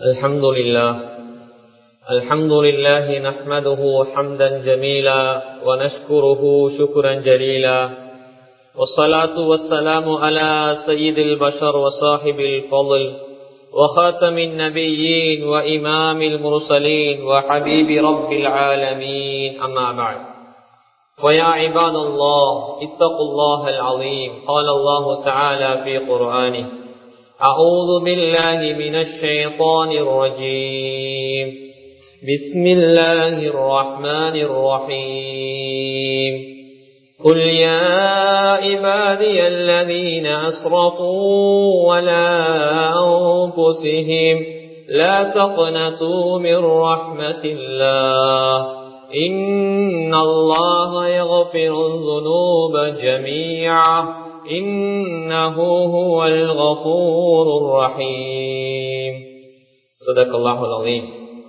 الحمد لله نحمده حمدا جميلا ونشكره شكرا جليلا والصلاة والسلام على سيد البشر وصاحب الفضل وخاتم النبيين وإمام المرسلين وحبيب رب العالمين أما بعد ويا عباد الله اتقوا الله العظيم قال الله تعالى في قرآنه أعوذ بالله من الشيطان الرجيم بسم الله الرحمن الرحيم قل يا عبادي الذين أسرفوا على أنفسهم لا تقنطوا من رحمة الله إن الله يغفر الذنوب جميعا إنه هو الغفور الرحيم صدق الله العظيم.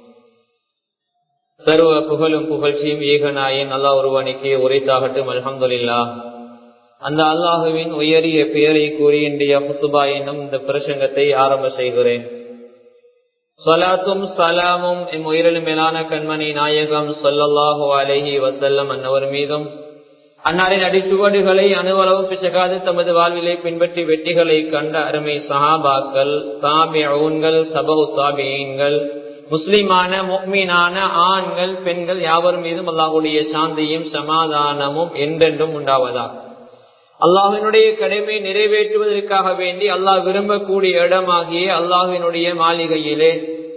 சர்வ புகழும் புகழ்ச்சியும் ஏகநாயன் அல்லாஹ் ஒருவனுக்கே உரைத்தாகட்டும். அல்ஹம்துலில்லாஹ். அந்த அல்லாஹுவின் உயரிய பெயரை கூறி இன்றைய குத்துபா என்னும் இந்த பிரசங்கத்தை ஆரம்ப செய்கிறேன். ஸலாத்தும் சலாமும் எம் உயிரிலும் மேலான கண்மணி நாயகம் ஸல்லல்லாஹு அலைஹி வஸல்லம் அன்னவர் மீதும், அன்னாரின் அடிச்சுவடுகளை அணுவளவு பிசகாது தமது வாழ்விலை பின்பற்றி வெற்றிகளை கண்ட அருமை சஹாபாக்கள், தாபிஊன்கள், தபஉ தாபிஈன்கள், முஸ்லிமான முஃமினான ஆண்கள் பெண்கள் யாவர் மீதும் அல்லாஹ்வுடைய சாந்தியும் சமாதானமும் என்றென்றும் உண்டாவதாக. அல்லாஹ்வினுடைய கடமை நிறைவேற்றுவதற்காக வேண்டி அல்லாஹ் விரும்பக்கூடிய இடமாகிய அல்லாஹ்வினுடைய மாளிகையிலே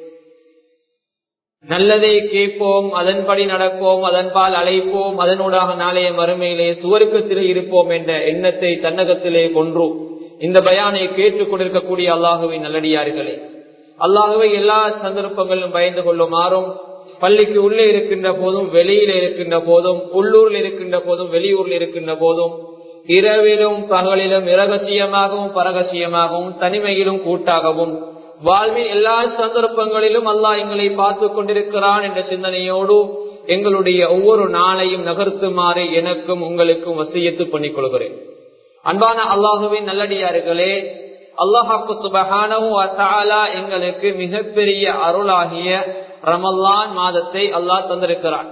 நல்லதை கேட்போம், அதன்படி நடப்போம், அதன்பால் அழைப்போம், அதனூடாக நாளைய மறுமையிலே சுவர்க்கத்திலே இருப்போம் என்ற எண்ணத்தை தன்னகத்திலே கொன்று இந்த பயானை கேட்டுக் கொண்டிருக்கக்கூடிய அல்லாஹுவின் நல்லடியார்களே, அல்லாஹுவை எல்லா சந்தர்ப்பங்களிலும் பயந்து கொள்ளுமாறும், பள்ளிக்கு உள்ளே இருக்கின்ற போதும் வெளியில இருக்கின்ற போதும், உள்ளூரில் இருக்கின்ற போதும் வெளியூரில் இருக்கின்ற போதும், இரவிலும் பகலிலும் இரகசியமாகவும் பரகசியமாகவும் தனிமையிலும் கூட்டாகவும் வாழ்வின் எல்லா சந்தர்ப்பங்களிலும் அல்லாஹ் எங்களை பார்த்து கொண்டிருக்கிறான் என்ற சிந்தனையோடு எங்களுடைய ஒவ்வொரு நாளையும் நகர்த்துமாறு எனக்கும் உங்களுக்கும் வசியத்து பண்ணிக் கொள்கிறேன். அன்பான அல்லாஹுவின் நல்லடியார்களே, அல்லாஹ்வுக்கு சுப்ஹானஹு வ தஆலா எங்களுக்கு மிகப்பெரிய அருளாகிய ரமலான் மாதத்தை அல்லாஹ் தந்திருக்கிறான்.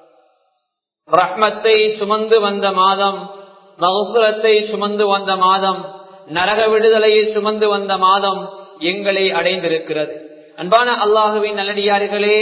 ரஹ்மத்தை சுமந்து வந்த மாதம், மக்ஃபிரத்தை சுமந்து வந்த மாதம், நரக விடுதலையை சுமந்து வந்த மாதம் எங்களை அடைந்திருக்கிறது. அன்பான அல்லாஹுவின் நல்லடியார்களே,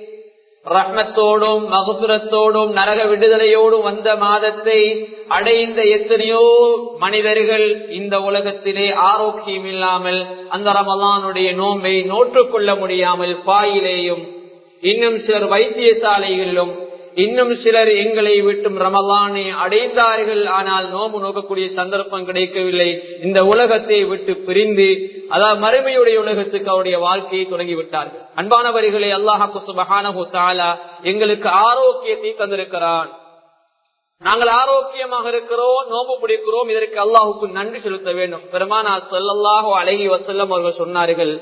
ரஹ்மத்தோடும் மக்ஃபிரத்தோடும் நரக விடுதலையோடும் வந்த மாதத்தை அடைந்த எத்தனையோ மனிதர்கள் இந்த உலகத்திலே ஆரோக்கியம் இல்லாமல் அந்த ரமலானுடைய நோன்பை நோற்றுக்கொள்ள முடியாமல் பாயிலேயும், இன்னும் சிலர் வைத்தியசாலைகளிலும், இன்னும் சிலர் எங்களை விட்டும் ரமலானை அடைந்தார்கள். ஆனால் நோம்பு நோக்கக்கூடிய சந்தர்ப்பம் கிடைக்கவில்லை. இந்த உலகத்தை விட்டு பிரிந்து அதாவது மறுமையுடைய உலகத்துக்கு அவருடைய வாழ்க்கையை தொடங்கிவிட்டார்கள். அன்பானவர்களே, அல்லாஹ்வுக்கு சுப்ஹானஹு வ தஆலா எங்களுக்கு ஆரோக்கியத்தை தந்திருக்கிறான். நாங்கள் ஆரோக்கியமாக இருக்கிறோம், நோம்பு பிடிக்கிறோம். இதற்கு அல்லாஹ்வுக்கு நன்றி செலுத்த வேண்டும். பெருமானார் ஸல்லல்லாஹு அலைஹி வஸல்லம் அவர்கள் சொன்னார்கள்,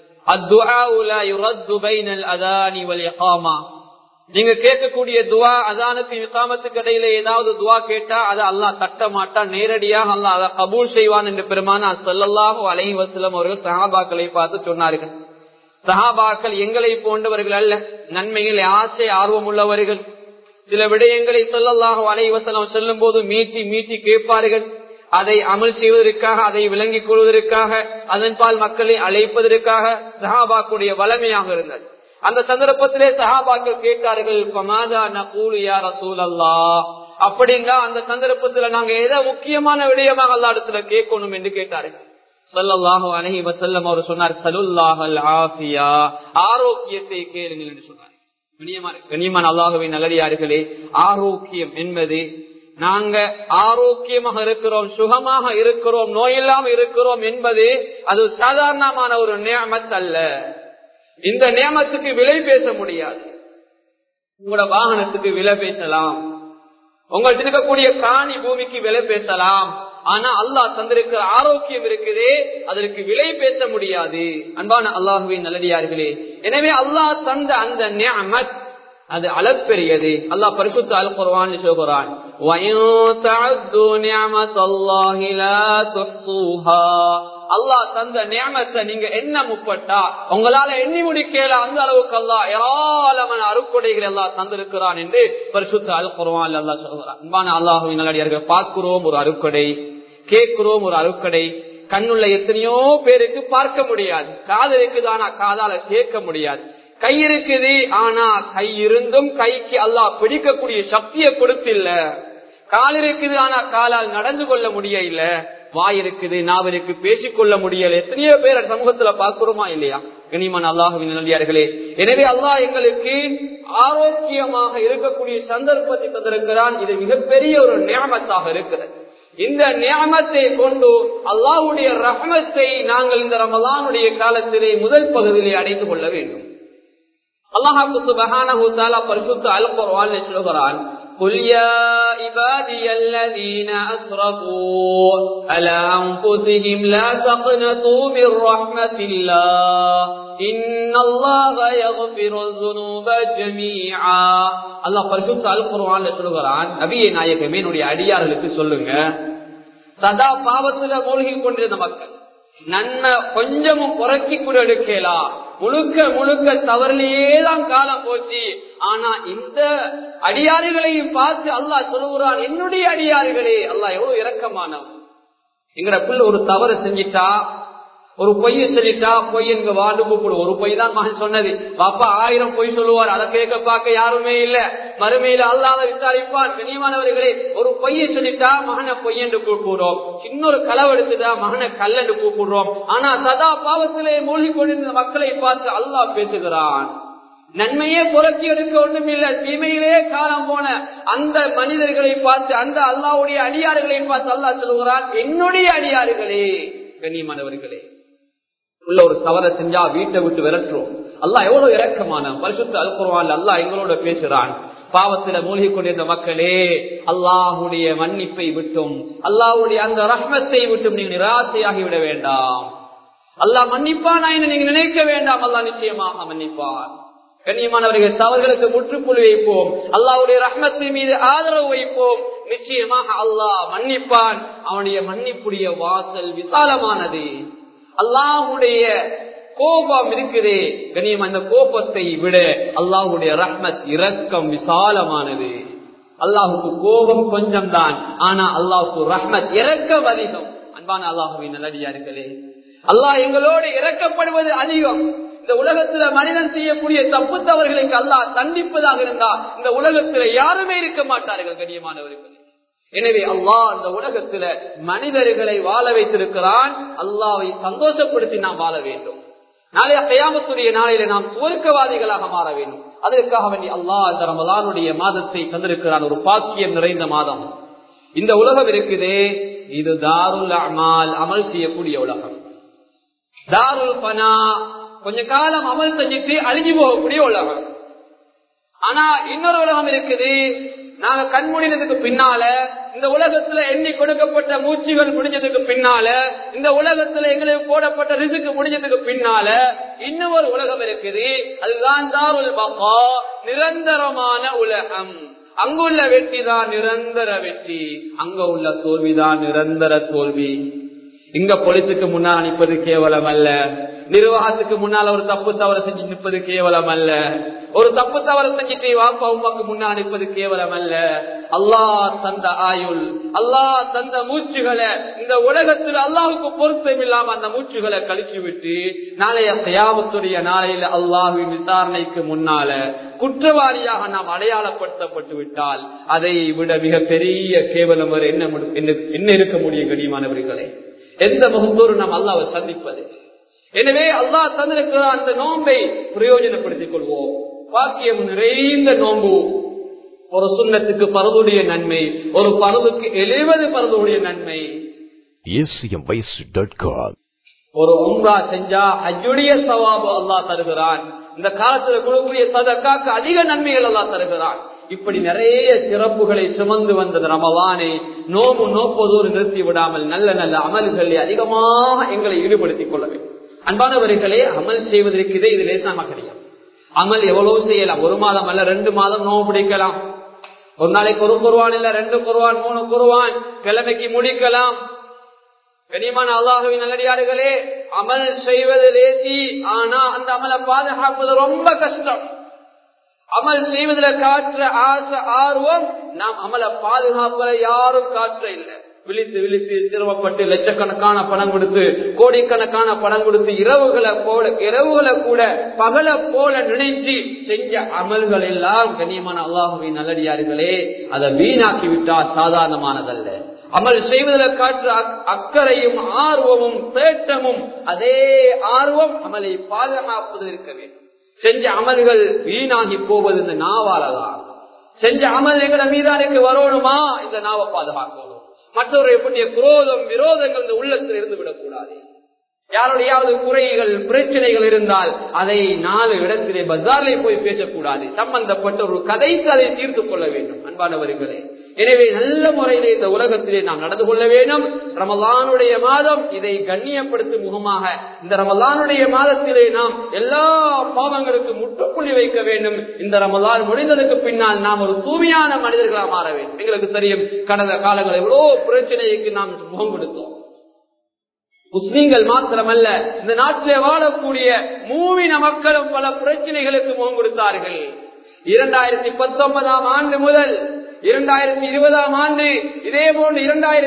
அத்துஆஉ லா யுரத்து பைனல் அதானி வல் இகாமா. நீங்க கேட்கக்கூடிய துவா, அதானுக்கு இகாமத்துக்கு இடையில ஏதாவது துவா கேட்டா அதை அல்லாஹ் தட்ட மாட்டான், நேரடியாக அல்லாஹ் அதை கபூல் செய்வான் என்று பெருமானார் ஸல்லல்லாஹு அலைஹி வஸல்லம் அவர்கள் சஹாபாக்களை பார்த்து சொன்னார்கள். சஹாபாக்கள் எங்களை போன்றவர்கள் அல்ல, நன்மையில் ஆசை ஆர்வம் உள்ளவர்கள். சில விடயங்களை ஸல்லல்லாஹு அலைஹி வஸல்லம் சொல்லும் போது மீட்டி மீட்டி கேட்பார்கள். அதை அமல் செய்வதற்காக, அதை விளங்கிக் கொள்வதற்காக, அதன்பால் மக்களை அழைப்பதற்காக சஹாபாக்களுடைய வளமையாக இருந்தது. அந்த சந்தர்ப்பத்திலே சஹாபாக்கள் கேட்டார்கள், ஃபமாதா நகூலு யா ரசூலல்லாஹ். அப்படின்னா அந்த சந்தர்ப்பத்துல நாங்க எதை முக்கியமான விடயமாக அல்லாஹ் இடத்துல கேட்கணும் என்று கேட்டார்கள். ஸல்லல்லாஹு அலைஹி வஸல்லம் அவர் சொன்னார், ஸலுல்லாஹல் ஆஃபியா, ஆரோக்கியத்தை கேளுங்கள் என்று சொன்னார். கண்ணியமான அல்லாஹ்வின் நல்லடியார்களே, ஆரோக்கியம் என்பது நாங்க ஆரோக்கியமாக இருக்கிறோம், சுகமாக இருக்கிறோம், நோயில்லாம இருக்கிறோம் என்பது அது சாதாரணமான ஒரு நிஅமத் அல்ல. இந்த நியமத்துக்கு விலை பேச முடியாது. உங்களோட வாகனத்துக்கு விலை பேசலாம், உங்கள்ட்ட இருக்கக்கூடிய காணி பூமிக்கு விலை பேசலாம். ஆனா அல்லாஹ் தந்திருக்கிற ஆரோக்கியம் இருக்குதே, அதற்கு விலை பேச முடியாது. அன்பான அல்லாஹ்வின் நல்லடியார்களே, எனவே அல்லாஹ் தந்த அந்த நிஅமத் அது அளப்பெரியது. அல்லாஹ் பரிசுத்த அல் குர்ஆனில் சொல்கிறான், அல்லாஹ் தந்த நியமத்தை நீங்க எண்ண முற்பட்டா உங்களால எண்ணி முடிக்கல. அந்த அளவுக்கு அல்லாஹ் ஏராளமான அருட்கொடைகள் அல்லாஹ் தந்திருக்கிறான் என்று பரிசுத்த அல் குர்ஆனில் அல்லாஹ் சொல்கிறான். அன்பான அல்லாஹ்வின் நல்லடியார்கள், பார்க்கிறோம் ஒரு அருட்கொடை, கேட்கிறோம் ஒரு அருட்கொடை. கண்ணுள்ள எத்தனையோ பேருக்கு பார்க்க முடியாது, காது இருக்குது ஆனா காதால கேட்க முடியாது, கை இருக்குது ஆனா கை இருந்தும் கைக்கு அல்லாஹ் பிடிக்கக்கூடிய சக்தியை கொடுத்தில்ல, கால் இருக்குது ஆனா காலால் நடந்து கொள்ள முடியல, வாய் இருக்குது நாவிற்கு பேசிக்கொள்ள முடியல. எத்தனையோ பேர் சமூகத்துல பார்க்கிறோமா இல்லையா? கனிமன் அல்லாஹ்வின் நல்லடியார்களே, எனவே அல்லாஹ் எங்களுக்கு ஆரோக்கியமாக இருக்கக்கூடிய சந்தர்ப்பத்தை தந்திருக்கிறான். இது மிகப்பெரிய ஒரு நியமத்தாக இருக்கிறது. இந்த நியமத்தை கொண்டு அல்லாஹ்வுடைய ரஹ்மத்தை நாங்கள் இந்த ரமலானுடைய காலத்திலே முதல் பகுதியிலே அடைந்து கொள்ள வேண்டும். அல்லாஹ் சுப்ஹானஹு வ தஆலா பரிசுத்த அல் குர்ஆனில் சொல்கிறான், குல் யா இபாதியல்லதீன அஸ்ரஃபூ அலா அன்ஃபுஸிஹிம் லா தக்னது மிர் ரஹ்மத்தில்லாஹ் இன்னல்லாஹ யக்ஃபிருல் ஸுனூப ஜமீஆ. அல்லாஹ் பரிசுத்த அல் குர்ஆனில் சொல்கிறான், நபியே நாயகமே என்னுடைய அடியார்களுக்கு சொல்லுங்க, சதா பாவத்துல மூழ்கி கொண்டிருந்த மக்கள் நன்மை கொஞ்சமும் புறக்கி கூட எடுக்கலாம், முழுக்க முழுக்க தவறிலேதான் காலம் போச்சு. ஆனா இந்த அடியாறுகளையும் பார்த்து அல்லாஹ் சொல்லுகிறான், என்னுடைய அடியாறுகளே, அல்லாஹ் எவ்வளவு இரக்கமானவன். எங்கட புள்ள ஒரு தவறு செஞ்சிட்டா, ஒரு பொய்ய சொல்லிட்டா, பொய் எங்க வாண்டு கூப்பிடும். ஒரு பொய் தான் மகன் சொன்னது, பாப்பா 1000 பொய் சொல்லுவார், அதை கேட்க பார்க்க யாருமே இல்ல. மறுமையில அல்லாஹ் விசாரிப்பான். கண்ணியமானவர்களே, ஒரு பொய்ய சொல்லிட்டா மகனை பொய் என்று கூப்பிடுறோம், இன்னொரு களவெடுத்துட்டா மகனை கல் என்று கூப்பிடுறோம். ஆனா சதா பாவத்திலே மூழ்கி கொண்டிருந்த மக்களை பார்த்து அல்லாஹ் பேசுகிறான், நன்மையே புரட்சி எடுக்க ஒன்றும் இல்லை, தீமையிலே காலம் போன அந்த மனிதர்களை பார்த்து, அந்த அல்லாஹ்வுடைய அடியாறுகளை பார்த்து அல்லாஹ் சொல்லுகிறான், என்னுடைய அடியாறுகளே. கண்ணியமானவர்களே, உள்ள ஒரு தவறை செஞ்சா வீட்டை விட்டு விரட்டுறோம். அல்லாஹ் எவ்வளவு இரக்கமான பரிசுத்த அல் குர்ஆன்ல அல்லாஹ் எங்களோட பேசுறான். பாவத்தில மூழ்கி கொண்டிருந்த மக்களே, அல்லாஹ்வுடைய மன்னிப்பை விட்டும் அல்லாஹ்வுடைய அந்த ரஹ்மத்தை விட்டும் நீங்க நிராசையாகி விட வேண்டாம். அல்லாஹ் மன்னிப்பானா என்று நீங்க நினைக்க வேண்டாம், அல்லாஹ் நிச்சயமாக மன்னிப்பான். கண்ணியமானவர்கள், தவறுகளுக்கு முற்றுப்புள்ளி வைப்போம், அல்லாஹ்வுடைய ரஹ்மத்தின் மீது ஆதரவு வைப்போம், நிச்சயமாக அல்லாஹ் மன்னிப்பான். அவனுடைய மன்னிப்புடைய வாசல் விசாலமானது. அல்லாஹ்வுடைய கோபம் இருக்குதே கண்ணியம், அந்த கோபத்தை விட அல்லாஹ்வுடைய ரஹ்மத் இரக்கம் விசாலமானது. அல்லாஹுக்கு கோபம் கொஞ்சம் தான், ஆனா அல்லாஹுக்கு ரஹ்மத் இரக்கம் அதிகம். அன்பான அல்லாஹுவின் நல்லடியார்களே, அல்லாஹ் எங்களோடு இரக்கப்படுவது அதிகம். இந்த உலகத்துல மனிதன் செய்யக்கூடிய தப்பு தவறுகளுக்கு அல்லாஹ் தண்டிப்பதாக இருந்தால் இந்த உலகத்துல யாருமே இருக்க மாட்டார்கள் கண்ணியமானவர்கள். எனவே அல்லாஹ் இந்த உலகத்துல மனிதர்களை வாழ வைத்திருக்கிறான். அல்லாஹ்வை சந்தோஷப்படுத்தி நாம் வாழ வேண்டும். நாளைய கியாமத்துடைய நாளையில நாம் சுவர்க்கவாதிகளாக மாற வேண்டும். அதற்காக வேண்டி அல்லாஹ் இந்த ரமலானுடைய மாதத்தை தந்திருக்கிறான், ஒரு பாக்கியம் நிறைந்த மாதம். இந்த உலகம் இருக்குதே, இது தாருல் அமால், அமல் செய்யக்கூடிய உலகம். தாருல் பனா, கொஞ்ச காலம் அமல் செஞ்சுட்டு அழிஞ்சு போகக்கூடிய உலகம். ஆனா இன்னொரு உலகம் இருக்குது, நாங்க கண்மூடினதுக்கு பின்னால, இந்த உலகத்துல எண்ணி கொடுக்கப்பட்ட மூச்சுகள் முடிஞ்சதுக்கு பின்னால, இந்த உலகத்துல எங்களுக்கு போடப்பட்ட ரிசுக்கு முடிஞ்சதுக்கு பின்னால இன்னொரு உலகம் இருக்குது. அதுதான் தாருல் பகா, நிரந்தரமான உலகம். அங்குள்ள வெற்றி தான் நிரந்தர வெற்றி, அங்க உள்ள தோல்விதான் நிரந்தர தோல்வி. இங்க பொலிசுக்கு முன்னால் நிற்பது கேவலம் அல்ல, நிர்வாகத்துக்கு முன்னால் ஒரு தப்பு தவறு செஞ்சு நிற்பது கேவலம் அல்ல, ஒரு தப்பு தவறு செஞ்சுட்டு வாப்பா உமாக்கு முன்னால் நிற்பது கேவலம் அல்ல. அல்லாஹ் தந்த ஆயுள், அல்லாஹ் தந்த மூச்சுகளை இந்த உலகத்தில் அல்லாஹுக்கு பொருத்தம் இல்லாம அந்த மூச்சுகளை கழிச்சு விட்டு நாளைய கியாமத்துடைய நாளையில அல்லாஹ்வின் விசாரணைக்கு முன்னால குற்றவாளியாக நாம் அடையாளப்படுத்தப்பட்டு விட்டால் அதை விட மிக பெரிய கேவலம் வரை என்ன இருக்க முடியும் கண்ணியமானவர்களே? எந்த முகத்தோடு நாம் அல்லாஹ்வை சந்திப்பது? எனவே அல்லாஹ் தந்திருக்கிற அந்த நோன்பை பிரயோஜனப்படுத்திக் கொள்வோம். பாக்கியம் நிறைந்த நோன்பு. ஒரு சுன்னத்துக்கு பரதுடைய நன்மை, ஒரு பரதுக்கு 70 பரதுடைய நன்மை. ஒரு உம்ரா செஞ்சா ஹஜ்ஜுடைய சவாபு அல்லாஹ் தருகிறான். இந்த காலத்துல கொடுக்கக்கூடிய சதக்காக்கு அதிக நன்மைகள் அல்லாஹ் தருகிறான். இப்படி நிறைய சிறப்புகளை சுமந்து வந்தது ரமலானை நோப்பதோடு நிறுத்தி விடாமல் நல்ல நல்ல அமல்களை அதிகமாக எங்களை ஈடுபடுத்திக் கொள்ள வேண்டும். அன்பானவர்களே, அமல் செய்வதற்கு இது லேசான கிடையாது. அமல் எவ்வளவு செய்யலாம். ஒரு மாதம் அல்ல 2 மாதம் நோவு பிடிக்கலாம். ஒரு நாளைக்கு 1 குர்ஆன் இல்ல 2 குர்ஆன் 3 குர்ஆன் கிழமைக்கு முடிக்கலாம். கனிமான அல்லாஹ்வின் நல்லடியார்களே, அமல் செய்வது லேசி, ஆனா அந்த அமலை பாதுகாப்பது ரொம்ப கஷ்டம். அமல் செய்வதில் காற்ற ஆசை ஆர்வம், நாம் அமலை பாதுகாப்பத யாரும் காற்ற இல்லை. விழித்து விழித்து சிரமப்பட்டு லட்சக்கணக்கான பணம் கொடுத்து கோடிக்கணக்கான பணம் கொடுத்து இரவுகளை கூட பகல போல நினைச்சு செஞ்ச அமல்கள் எல்லாம் கண்ணியமான அல்லாஹ்வின் நல்லடியார்களே, அதை வீணாக்கி விட்டால் சாதாரணமானதல்ல. அமல் செய்வதில் காற்று அக்கறையும் ஆர்வமும் தேட்டமும், அதே ஆர்வம் அமலை பாதுகாப்பதில் இருக்க வேண்டும். செஞ்ச அமல்கள் வீணாகி போவது இந்த நாவாலதான். செஞ்ச அமல் எங்களை மீதானுக்கு வரணுமா, இந்த நாவை பாதுகாக்கணும். மற்றவரை பற்றிய குரோதம் விரோதங்கள் இந்த உள்ளத்தில் இருந்து விடக்கூடாது. யாருடையாவது குறைகள் பிரச்சனைகள் இருந்தால் அதை 4 இடத்திலே பஜாரிலே போய் பேசக்கூடாது. சம்பந்தப்பட்ட ஒரு கதைக்கு அதை தீர்த்து கொள்ள வேண்டும். அன்பானவர்களே, எனவே நல்ல முறையிலே இந்த உலகத்திலே நாம் நடந்து கொள்ள வேண்டும். ரமலானுடைய மாதம் இதை கண்ணியப்படுத்தும் முகமாக இந்த ரமலானுடைய மாதத்திலே நாம் எல்லா பாவங்களுக்கு முற்றுப்புள்ளி வைக்க வேண்டும். இந்த ரமலான் முடிந்ததுக்கு பின்னால் நாம் ஒரு தூய்மையான மனிதர்களாக மாற வேண்டும். எங்களுக்கு தெரியும், கடந்த காலங்களில் எவ்வளவு பிரச்சனைக்கு நாம் முகம் கொடுத்தோம். முஸ்லிம்கள் மாத்திரமல்ல, இந்த நாட்டிலே வாழக்கூடிய மூமின மக்களும் பல பிரச்சனைகளுக்கு முகம் கொடுத்தார்கள். 2019 ஆண்டு முதல் 2020 ஆண்டு, இதே போன்று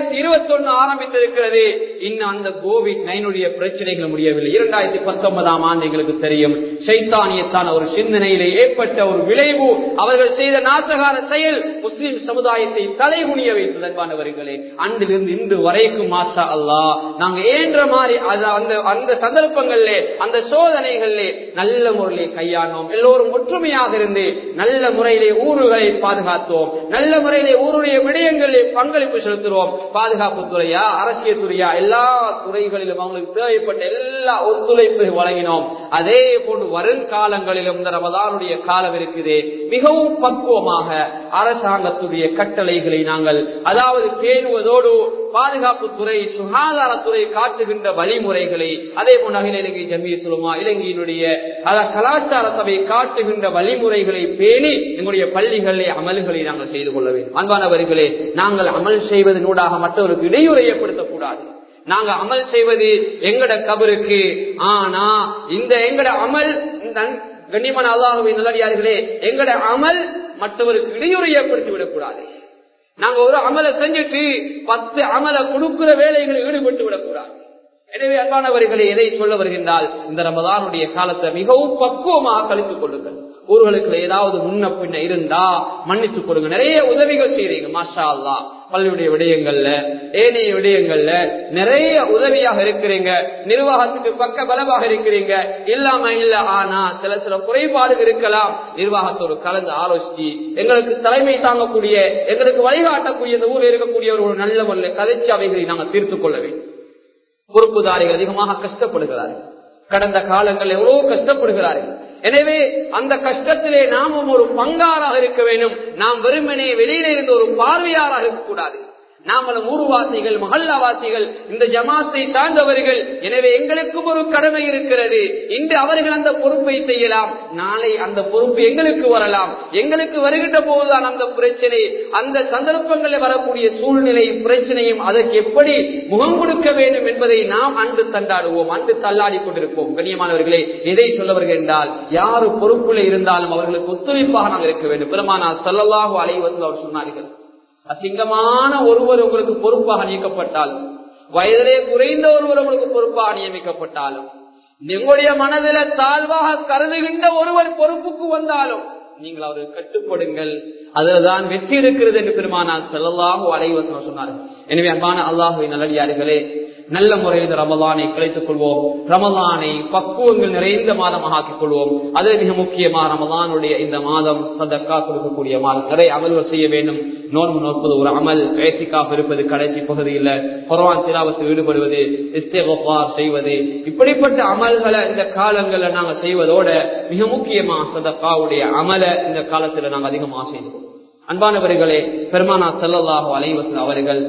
2021 ஆரம்பித்திருக்கிறது. இன்னும் அந்த கோவிட்-19 பிரச்சனைகள் முடியவில்லை. 2019 ஆண்டு எங்களுக்கு தெரியும், சைத்தானியத்தான ஒரு சிந்தனையிலே ஏற்பட்ட ஒரு விளைவு, அவர்கள் செய்த நாசகார செயல் முஸ்லிம் சமுதாயத்தை தலைகுனிய வைத்தது. அன்பானவர்களே, அன்றிலிருந்து இன்று வரைக்கும் மாஷா அல்லாஹ் நாங்க ஏன்ற மாதிரி அந்த சந்தர்ப்பங்களிலே அந்த சோதனைகளிலே நல்ல முறையிலே கையாண்டோம். எல்லோரும் ஒற்றுமையாக இருந்து நல்ல முறையிலே ஊர்களை பாதுகாத்தோம். நல்ல முறையிலே ஊருடைய விடயங்களிலே பங்களிப்பு செலுத்துவோம். பாதுகாப்பு துறையா, அரசியல் துறையா, எல்லா துறைகளிலும் அவங்களுக்கு தேவைப்பட்ட எல்லா ஒத்துழைப்பு வழங்கினோம். அதே போன்று வருங்காலங்களிலும் இந்த ரமதானுடைய காலம் இருக்குது, மிகவும் பக்குவமாக அரசாங்கத்துடைய கட்டளைகளை நாங்கள் அதாவது பேணுவதோடு பாதுகாப்பு துறை சுகாதாரத்துறை காட்டுகின்ற வழிமுறைகளை, அதே போன்று அகில இலங்கை ஜமியத்துல் உலமா இலங்கையினுடைய கலாச்சார சபை காட்டுகின்ற வழிமுறைகளை பேணி எங்களுடைய பள்ளிகளிலே அமல்களை நாங்கள் செய்து கொள்ள வேண்டும். அன்பானவர்களே, நாங்கள் அமல் செய்வதனூடாக மற்றவருக்கு இடையூறு ஏற்படுத்தக்கூடாது. நாங்க அமல் செய்வது எங்கட கபருக்கு, ஆனா இந்த எங்கட அமல் கண்ணியமான அல்லாஹ்வின் நல்லடியார்களே, எங்கட அமல் மற்றவருக்கு இடையூறு ஏற்படுத்தி விடக்கூடாது. நாங்க ஒரு அமலை செஞ்சுட்டு 10 அமலை கொடுக்கிற வேலைகளை ஈடுபட்டு விடக்கூடாது. எனவே அன்பானவர்களே, எதை சொல்ல வருகின்றால், இந்த ரமதானுடைய காலத்தை மிகவும் பக்குவமாக கழித்துக் கொள்ளுங்கள். ஊர்களுக்கு ஏதாவது முன்ன பின்ன இருந்தா மன்னித்துக் கொடுங்க. நிறைய உதவிகள் செய்றீங்க, மாஷா அல்லாஹ். பள்ளியுடைய விடயங்கள்ல, ஏனைய விடயங்கள்ல நிறைய உதவியாக இருக்கிறீங்க. நிர்வாகத்துக்கு பக்க பலமாக இருக்கிறீங்க. இல்லாம இல்ல, ஆனா சில குறைபாடுகள் இருக்கலாம். நிர்வாகத்தோடு கலந்து ஆலோசிச்சு எங்களுக்கு தலைமை தாங்கக்கூடிய, எங்களுக்கு வழிகாட்டக்கூடிய இந்த ஊரில் இருக்கக்கூடிய ஒரு நல்ல முறையில் கதைச்சு அவைகளை நாங்கள் தீர்த்துக் கொள்ள வேண்டும். பொறுப்புதாரிகள் அதிகமாக கஷ்டப்படுகிறார்கள். கடந்த காலங்கள் எவ்வளவு கஷ்டப்படுகிறார்கள். எனவே அந்த கஷ்டத்திலே நாமும் ஒரு பங்காளாக இருக்க வேண்டும். நாம் வெறுமனே வெளியில இருந்து ஒரு பார்வையாளராக இருக்கக்கூடாது. நாமளும் ஊர்வாசிகள், மஹல்லாவாசிகள், இந்த ஜமாத்தை சார்ந்தவர்கள். எனவே எங்களுக்கும் ஒரு கடமை இருக்கிறது. இன்று அவர்கள் அந்த பொறுப்பை செய்யலாம், நாளை அந்த பொறுப்பு எங்களுக்கு வரலாம். எங்களுக்கு வருகின்ற போதுதான் அந்த பிரச்சனை, அந்த சந்தர்ப்பங்களில் வரக்கூடிய சூழ்நிலை பிரச்சனையும் அதற்கு எப்படி முகம் கொடுக்க வேண்டும் என்பதை நாம் அன்று தண்டாடுவோம், அன்று தள்ளாடி கொண்டிருப்போம். கண்ணியமானவர்களே, எதை சொல்ல வருகின்றால், யாரு பொறுப்புல இருந்தாலும் அவர்களுக்கு ஒத்துழைப்பாக நாம் இருக்க வேண்டும். பெருமானார் ஸல்லல்லாஹு அலைஹி வஸல்லம் அவர் சொன்னார்கள், அசிங்கமான ஒருவர் உங்களுக்கு பொறுப்பாக நியமிக்கப்பட்டாலும், வயதிலே குறைந்த ஒருவர் உங்களுக்கு பொறுப்பாக நியமிக்கப்பட்டாலும், எங்களுடைய மனதில தாழ்வாக கருதுகின்ற ஒருவர் பொறுப்புக்கு வந்தாலும் நீங்கள் அவருக்கு கட்டுப்படுங்கள். அதுதான் வெற்றி இருக்கிறது என்று பெருமானார் ஸல்லல்லாஹு அலைஹி வஸல்லம் சொன்னார்கள். எனவே அன்பான அல்லாஹ்வின் நல்லடியார்களே, நல்ல முறையில் ரமலானை கழித்துக் கொள்வோம். ரமலானை பக்குவங்கள் நிறைந்த மாதமாக ஆக்கிக் கொள்வோம். அது மிக முக்கியமாக ரமலானுடைய இந்த மாதம் சதக்கா கொடுக்கக்கூடிய மாதம். நிறைய அமல்கள் செய்ய வேண்டும். நோன்பு நோற்பது ஒரு அமல், இஹ்திகாஃப் இருப்பது கடைசி பகுதியில், குர்ஆன் திலாவத்தில் ஈடுபடுவது, இஸ்திக்ஃபார் செய்வது, இப்படிப்பட்ட அமல்களை இந்த காலங்களில் நாங்கள் செய்வதோட மிக முக்கியமாக சதக்காவுடைய அமலை இந்த காலத்தில் நாங்கள் அதிகமாக செய்வோம். அன்பானவர்களே, பெருமானார் ஸல்லல்லாஹு அலைஹி வஸல்லம் அவர்கள்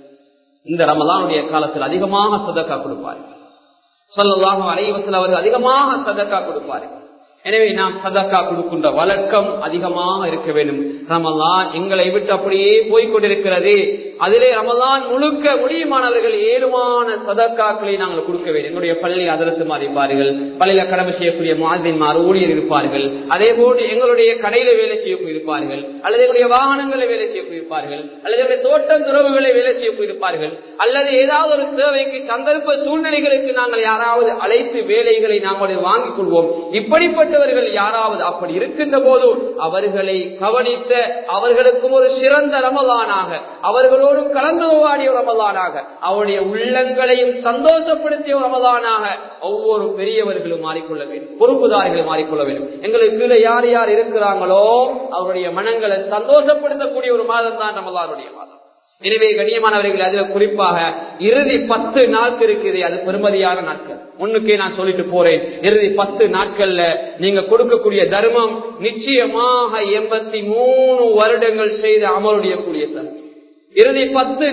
இந்த ரமலானுடைய காலத்தில் அதிகமாக சதக்கா கொடுப்பார்கள். ஸல்லல்லாஹு அலைஹி வஸல்லம் அவர்கள் அதிகமாக சதக்கா கொடுப்பார்கள். எனவே நாம் சதக்கா கொடுக்கின்ற வழக்கம் அதிகமாக இருக்க வேண்டும். ரமலான் எங்களை விட்டு அப்படியே போய்கொண்டிருக்கிறது. அதிலே ரமலான் முழுக்க முடியுமானவர்கள் ஏழுமான சதக்காக்களை நாங்கள் கொடுக்க வேண்டும். எங்களுடைய பள்ளி அதரசுமார் இருப்பார்கள், பள்ளியில கடமை செய்யக்கூடிய முஅத்தின்மார் ஊழியர் இருப்பார்கள், அதே போன்று எங்களுடைய கடையில வேலை செய்யக்கூடிய இருப்பார்கள், அல்லது எங்களுடைய வாகனங்களை வேலை செய்யக்கூடிய இருப்பார்கள், அல்லது எங்களுடைய தோட்டம் துறவுகளை வேலை செய்யக்கூடிய இருப்பார்கள், அல்லது ஏதாவது ஒரு தேவைக்கு சந்தர்ப்ப சூழ்நிலைகளுக்கு நாங்கள் யாராவது அழைத்து வேலைகளை நாங்கள் வாங்கிக் கொள்வோம். இப்படிப்பட்டவர்கள் யாராவது அப்படி இருக்கின்ற போது அவர்களை கவனித்த, அவர்களுக்கும் ஒரு சிறந்த ரமலானாக, அவர்களோடு கலந்து வாடிய ரமலானாக, அவருடைய உள்ளங்களையும் சந்தோஷப்படுத்திய ரமலானாக ஒவ்வொரு பெரியவர்களும் மாறிக்கொள்ள வேண்டும், பொறுப்புதாரிகளும் மாறிக்கொள்ள வேண்டும். எங்களுக்கு கீழே யார் யார் இருக்கிறாங்களோ அவருடைய மனங்களை சந்தோஷப்படுத்தக்கூடிய ஒரு மாதம் தான் ரமலானுடைய மாதம். எனவே கண்ணியமானவர்கள், அதுல குறிப்பாக இறுதி 10 நாட்கள் இருக்குது, அது பெருமதியான நாட்கள். முன்னுக்கே நான் சொல்லிட்டு போறேன், இறுதி 10 நாட்கள்ல நீங்க கொடுக்கக்கூடிய தர்மம் நிச்சயமாக 83 வருடங்கள் செய்த அமலுடைய கூடிய தர்மம். இறுதி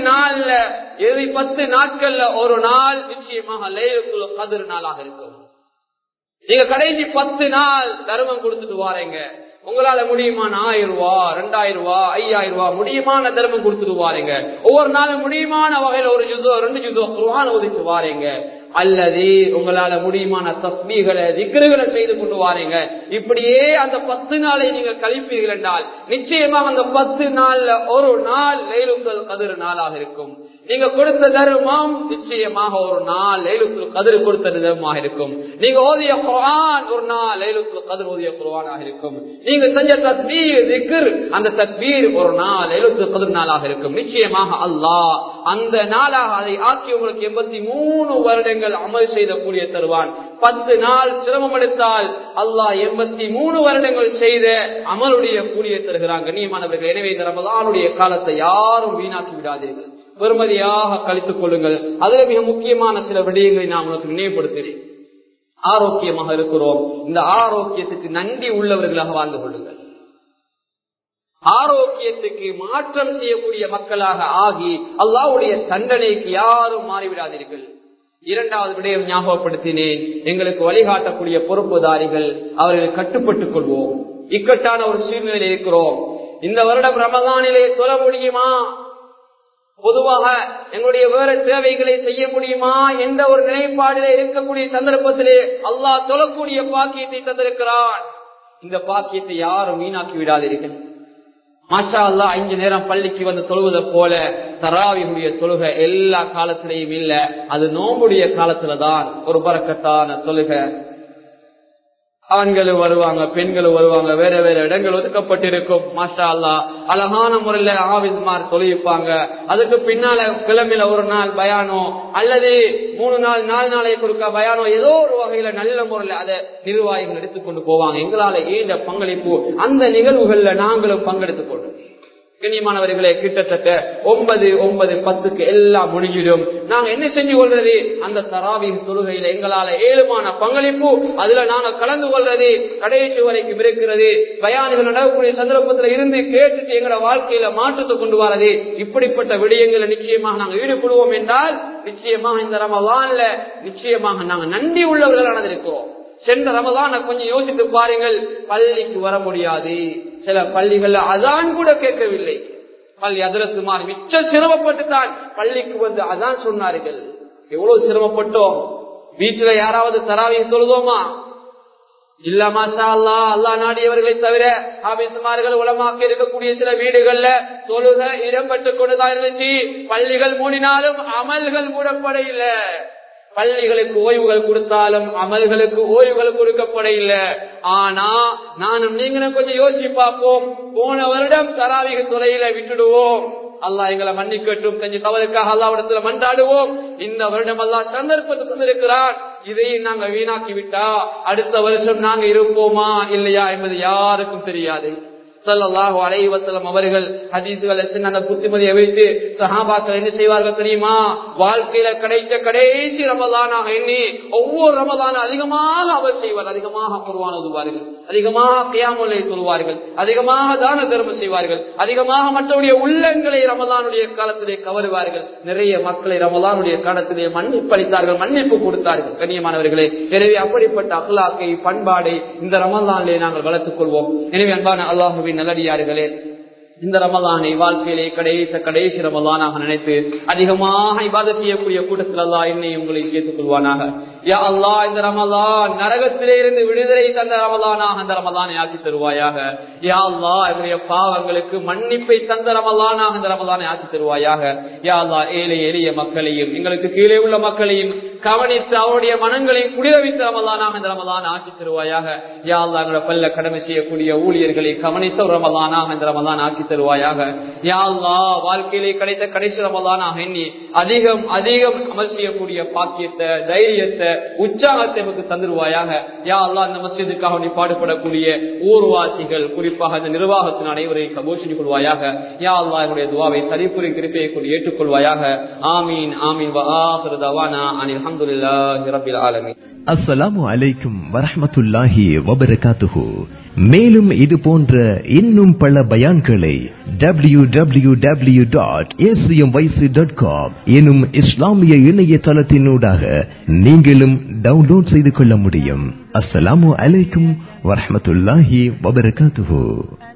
10 நாட்கள்ல ஒரு நாள் நிச்சயமாக லைலத்துல் கத்ர் நாளாக இருக்கும். நீங்க கடைசி 10 நாள் தர்மம் கொடுத்துட்டு வாரீங்க. உங்களால முடியுமான 1000 ரூபாய், 2000 ரூபாய், 5000 ரூபாய் முடியுமான தர்மம் கொடுத்துட்டு வாரீங்க. ஒவ்வொரு நாளும் முடியுமான வகையில ஒரு ஜுஸோ 2 ஜுஸோ குர்ஆன் ஓதிட்டு வாரீங்க. அல்லது உங்களால முடியுமான தஸ்பீஹ்களை திக்ருகளை செய்து கொண்டு வாரீங்க. இப்படியே அந்த 10 நாளை நீங்க கழிப்பீர்கள் என்றால் நிச்சயமாக அந்த 10 நாள்ல ஒரு நாள் லைலத்துல் கத்ர் நாளாக இருக்கும். நீங்க கொடுத்த தர்மம் நிச்சயமாக ஒரு நாள் லைலத்துல் கத்ர் கொடுத்த தர்மமாக இருக்கும். நீங்க ஓதிய குர்ஆன் ஒரு நாள் லைலத்துல் கத்ர் ஓதிய குர்ஆனாக இருக்கும். நீங்க செஞ்ச தஸ்பீஹ் திக்ர், அந்த தக்பீர் ஒரு நாள் லைலத்துல் கத்ர் நாளாக இருக்கும். நிச்சயமாக அல்லாஹ் அந்த நாளாக அதை ஆக்கி உங்களுக்கு 83 வருடங்கள் அமல் செய்த கூடிய தருவான். 10 நாள் சிரமம் எடுத்தால் அல்லாஹ் 83 வருடங்கள் செய்த அமலுடைய கூலியை தருகிறான். கண்ணியமானவர்கள், எனவே இந்த ரமலானுடைய காலத்தை யாரும் வீணாக்கி விடாதீர்கள், பெருமதியாக கழித்துக் கொள்ளுங்கள். அதுல மிக முக்கியமான சில விடயங்களை நான் உங்களுக்கு நினைவுபடுத்துகிறேன். ஆரோக்கியமாக இருக்கிறோம், இந்த ஆரோக்கியத்துக்கு நன்றி உள்ளவர்களாக வாழ்ந்து கொள்ளுங்கள். ஆரோக்கியத்துக்கு மாற்றம் செய்யக்கூடிய மக்களாக ஆகி அல்லாஹ்வுடைய தண்டனைக்கு யாரும் மாறிவிடாதீர்கள். இரண்டாவது விடயம் ஞாபகப்படுத்தினேன், எங்களுக்கு வழிகாட்டக்கூடிய பொறுப்புதாரிகள் அவர்கள் கட்டுப்பட்டுக் கொள்வோம். இக்கட்டான ஒரு சூழ்நிலையில் இருக்கிறோம். இந்த வருடம் ரமலானிலே தொழ முடியுமா? பொதுவாக எங்களுடைய வேற தேவைகளை செய்ய முடியுமா என்ற ஒரு நிலைப்பாடிலே இருக்கக்கூடிய சந்தர்ப்பத்திலே அல்லாஹ் தொழக்கூடிய பாக்கியத்தை தந்திருக்கிறான். இந்த பாக்கியத்தை யாரும் வீணாக்கி விடாதீர்கள். மாஷா அல்லாஹ் 5 நேரம் பள்ளிக்கு வந்து தொழுவதை போல தராவியுடைய தொழுகை எல்லா காலத்திலையும் இல்ல, அது நோம்புடைய காலத்துலதான் ஒரு பரக்கத்தான தொழுகை. ஆண்களும் வருவாங்க, பெண்களும் வருவாங்க, வேற வேற இடங்கள் ஒதுக்கப்பட்டிருக்கும். மாஷா அல்லாஹ் அழகான முறையில ஆவிஸ்மார் தொழிப்பாங்க. அதுக்கு பின்னால கிழமையில ஒரு நாள் பயானோ அல்லது 3 நாள் 4 நாளை கொடுக்க பயானோ ஏதோ ஒரு வகையில நல்ல முறையில அதை நிர்வாகிகள் எடுத்துக்கொண்டு போவாங்க. எங்களால ஏண்ட பங்களிப்பு அந்த நிகழ்வுகள்ல நாங்களும் பங்கெடுத்துக் கொள்றோம். கண்ணியமானவர்களே, கிட்டத்தட்ட 9, 10 எல்லாம் முடிஞ்சிடும். நாங்க என்ன செஞ்சு கொள்றது? அந்த தராவீஹ் தொழுகையில எங்களால ஏழுமான பங்களிப்பு அதுல நாங்க கலந்து கொள்றது கடைசி வரைக்கும் இருக்கிறது. பயானிகள் நடக்கக்கூடிய சந்தர்ப்பத்தில் இருந்து கேட்டுட்டு எங்களோட வாழ்க்கையில மாற்றத்தை கொண்டு வரது. இப்படிப்பட்ட விடயங்களை நிச்சயமாக நாங்கள் ஈடுபடுவோம் என்றால் நிச்சயமாக இந்த ரமலான்ல நிச்சயமாக நாங்க நன்றி உள்ளவர்களானது இருக்கிறோம். சென்ற ரமலான கொஞ்சம் யோசித்து பாருங்கள், பள்ளிக்கு வர முடியாது, சில பள்ளிகள்ல அதான் கூட கேட்கவில்லை. பள்ளி அதரசுமார் மிச்ச சிரமப்பட்டு தான் பள்ளிக்கு வந்து அதான் சொன்னார்கள். எவ்வளவு சிரமப்பட்டோம். வீட்டுல யாராவது தராவீஹ் தொழுதோமா? இல்ல. மாஷா அல்லாஹ், அல்லாஹ் நாடியவர்களை தவிர ஹாபிஸ்மார்கள் உலமாக்க இருக்கக்கூடிய சில வீடுகள்ல தொழுக இடம்பெற்றுக் கொண்டுதான் இருந்துச்சு. பள்ளிகள் மூடினாலும் அமல்கள் மூடப்பட இல்லை. பள்ளிகளுக்கு ஓய்வுகள் கொடுத்தாலும் அமல்களுக்கு ஓய்வுகள் கொடுக்கப்பட இல்லை. ஆனா நானும் நீங்களும் கொஞ்சம் யோசிச்சு பார்ப்போம். போன வருடம் தராவீஹ் தொலையில விட்டுடுவோம். அல்லாஹ் எங்களை மன்னிக்கட்டும். கொஞ்சம் தவறுக்காக அல்லாஹ்விடத்துல மன்றாடுவோம். இந்த வருடம் அல்லாஹ் சந்தர்ப்பத்தை தந்திருக்கிறான். இதையும் நாங்க வீணாக்கி விட்டா அடுத்த வருஷம் நாங்க இருப்போமா இல்லையா என்பது யாருக்கும் தெரியாது. ஸல்லல்லாஹு அலைஹி வஸல்லம் அவர்கள் ஹதீஸ்களை அந்த புத்திமதியை வைத்து சஹாபாக்கள் என்ன செய்வார்கள் தெரியுமா? வாழ்க்கையில கிடைத்த கடைசி ரமலானாக எண்ணி ஒவ்வொரு ரமலானும் அதிகமாக அமல் செய்வார்கள், அதிகமாக குர்ஆன் ஓதுவார்கள், அதிகமாக கியாமுல் லைல் தொழுவார்கள், அதிகமாக தான தர்மம் செய்வார்கள், அதிகமாக மற்றவருடைய உள்ளங்களை ரமலானுடைய காலத்திலே கவருவார்கள். நிறைய மக்களை ரமலானுடைய காலத்திலே மன்னிப்பளித்தார்கள், மன்னிப்பு கொடுத்தார்கள். கண்ணியமானவர்களே, எனவே அப்படிப்பட்ட அக்லாக்கை பண்பாடை இந்த ரமலானிலே நாங்கள் வளர்த்துக் கொள்வோம். எனவே அன்பான அல்லாஹ்வின் நல்லடியார்களே, இந்த ரமலானை வாழ்க்கையிலே கடைசி ரமலானாக நினைத்து அதிகமாக இபாதத் செய்யக்கூடிய கூட்டத்தில் அல்லாஹ் என்னை உங்களை சேர்த்துக் கொள்வானாக. யா அல்லாஹ், இந்த ரமலான் நரகத்திலே இருந்து விடுதலை தந்த ரமலானாக அந்த ரமலானை ஆக்கி தருவாயாக. யா அல்லாஹ், எங்களுடைய பாவங்களுக்கு மன்னிப்பை தந்த ரமலானாக இந்த ரமலானை ஆக்கி தருவாயாக. யா அல்லாஹ், ஏழை எளிய மக்களையும் எங்களுக்கு கீழே உள்ள மக்களையும் கவனித்து அவருடைய மனங்களையும் குளிரவித்த ரமலானாக இந்த ரமலான் ஆக்கி தருவாயாக. யா அல்லாஹ், எங்களோட பல்ல கடமை செய்யக்கூடிய ஊழியர்களை கவனித்த ஒரு ரமலானாக இந்த ரமலான் ஆக்கி தருவாயாக. யா அல்லாஹ், வாழ்க்கையிலே கிடைத்த கடைசி ரமலானாக எண்ணி அதிகம் அமல் செய்யக்கூடிய பாக்கியத்தை, தைரியத்தை, உற்சாகத்தை நமக்கு தந்துருவாயாக. யா அல்லாஹ், இந்த மஸ்ஜிதுக்காக நீ பாடுபடக்கூடிய ஊர்வாசிகள், குறிப்பாக இந்த நிர்வாகத்தின் அனைவரையும் கபூல் செய்து கொள்வாயாக. யா அல்லாஹ், என்னுடைய துஆவை சரிபுரி கிருபையை கொண்டு ஏற்றுக்கொள்வாயாக. ஆமீன் ஆமீன். வ ஆகிரு தவானா அனில் ஹம்துலில்லாஹி ரப்பில் ஆலமீன். அஸ்ஸலாமு அலைக்கும் வரஹ்மத்துல்லாஹி வபரகாத்துஹு. மேலும் இது போன்ற இன்னும் பல பயான்களை www.acmyc.com எனும் இஸ்லாமிய இணையதளத்தினூடாக நீங்களும் டவுன்லோட் செய்து கொள்ள முடியும். அஸ்ஸலாமு அலைக்கும் வரஹ்மத்துல்லாஹி வபரகாத்துஹு.